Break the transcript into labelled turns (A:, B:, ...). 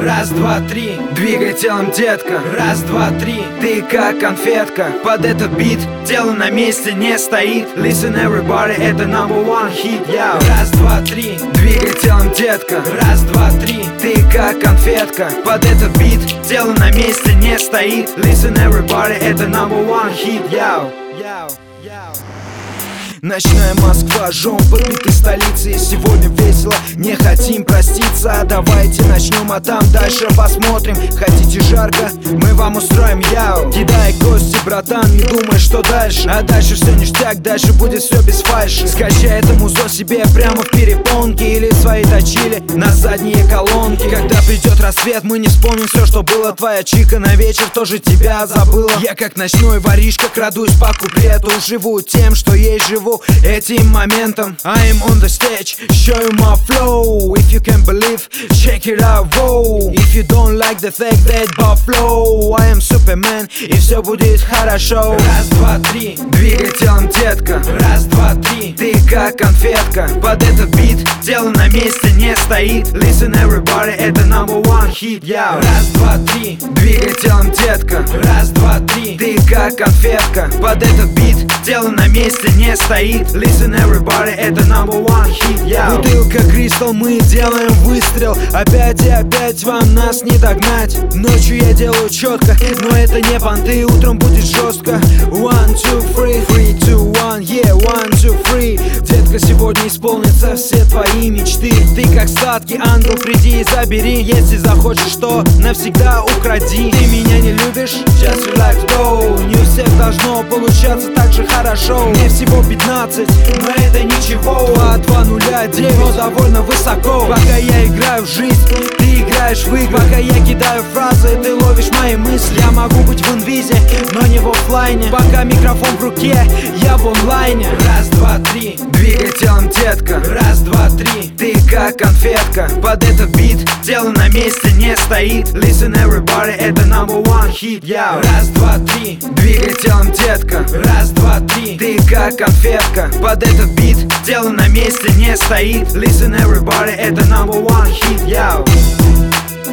A: Раз, два, три, двигай телом, детка. Раз, два, три, ты как конфетка. Под этот бит тело на месте не стоит. Listen everybody, это number one hit, я. Раз, два, три, двигай телом, детка. Раз, два, три, ты как конфетка. Под этот бит тело на месте не стоит. Listen everybody, это number one hit, я. Ночная Москва, жжем подбитой столицы. И сегодня весело, не хотим проститься. Давайте начнем, а там дальше посмотрим. Хотите жарко? Мы вам устроим, яу. Кидай кости, братан, не думай, что дальше. А дальше все ништяк, дальше будет все без фальши. Скачай это музло себе прямо в перепонки. Или свои точили на задние колонки. Когда придет рассвет, мы не вспомним все, что было. Твоя чика на вечер тоже тебя забыла. Я как ночной воришка крадусь по куплету. Живу тем, что есть, живу этим моментом. I'm on the stage, show you my flow. If you can believe, check it out, whoa. If you don't like the fact that flow, I am Superman, и все будет хорошо. Раз, два, три, двигай телом, детка. Раз, два, три, ты как конфетка. Под этот бит тело на месте не стоит. Listen everybody, это number one hit, я. Раз, два, три, двигай телом, детка. Раз, два, три, ты как конфетка. Под этот бит тело на месте не стоит. Listen everybody, это number one hit, я. Бутылка Кристал, мы делаем выстрел. Опять и опять вам нас не догнать. Ночью я делаю четко, но это не понты. Утром будет жестко. 1, 2, 3, 3, 2, 1, yeah, 1, 2, 3. Детка, сегодня исполнятся все твои мечты. Ты как сладкий ангел, приди и забери. Если захочешь, то навсегда укради. Ты меня не любишь? Just relax, go. Не у всех должно получаться так же хорошо. Мне всего 15, но это ничего. 2, 2, 0, 9, но довольно высоко. Пока я играю в жизнь, ты играешь в игры. Пока я кидаю фразы, ты ловишь мои мысли. Я могу быть в инвизе, но не в оффлайне. Пока микрофон в руке, я в онлайне. Раз, два, три, двигай телом, детка. Раз, два, три, ты как конфетка. Под этот бит тело на месте не стоит. Listen everybody, это number one hit, я. Раз, два, три, двигай телом, детка. Раз, два, три, ты как конфетка. Под этот бит тело на месте не стоит. Listen everybody, это number one hit, я.